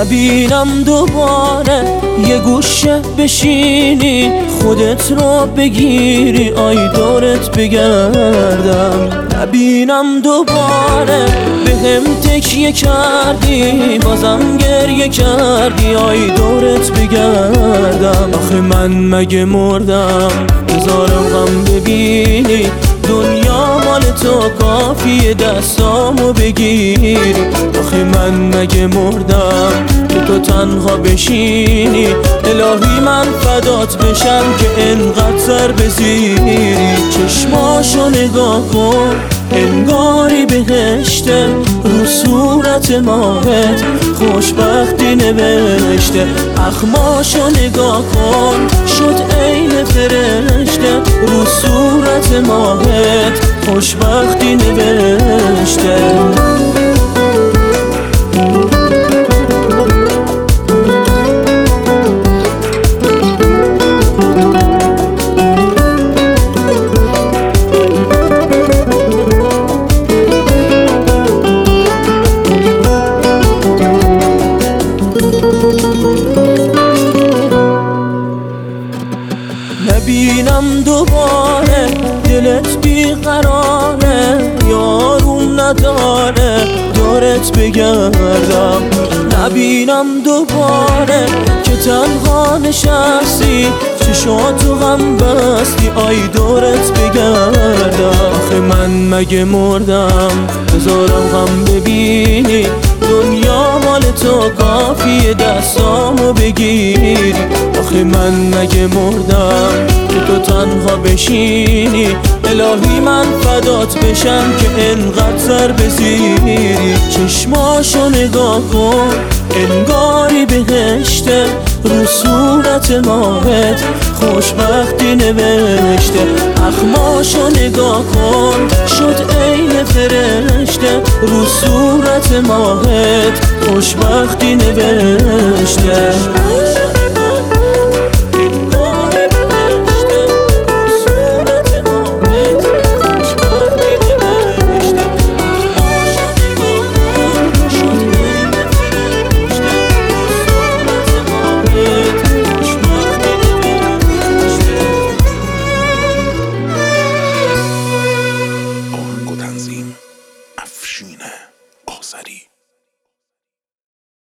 نبینم دوباره یه گوشه بشینی خودت رو بگیری آی دورت بگردم. نبینم دوباره به هم تکیه کردی بازم گریه کردی آی دورت بگردم. آخه من مگه مردم بذارم غم ببینی دنیا مال تو کافیه دستامو بگیری. آخه من مگه مردم که تو تنها بشینی الهی من فدات بشم که انقدر سر بزیری. چشماشو نگاه کن انگاری بهشته رو صورت ماهت خوشبختی نوشته. اخماشو نگاه کن شد عین فرشته رو صورت ماهت خوشبختی نوشته. نبینم دوباره دلت بیقراره یاروم نداره دورت بگردم. نبینم دوباره که تنها نشستی چشاتو غم بستی آی دورت بگردم. آخه من مگه مردم بذارم غم ببینی دنیا مال تو کافیه دستامو بگیری. آخه من مگه مردم که تو تنها بشینی الهی من فدات بشم که انقدر سر بزیری. چشماشو نگاه کن انگاری بهشته رو صورت ماهت خوشبختی نوشته. اخماشو نگاه کن شد عین فرشته رو صورت ماهت خوشبختی نوشته. افشین آذری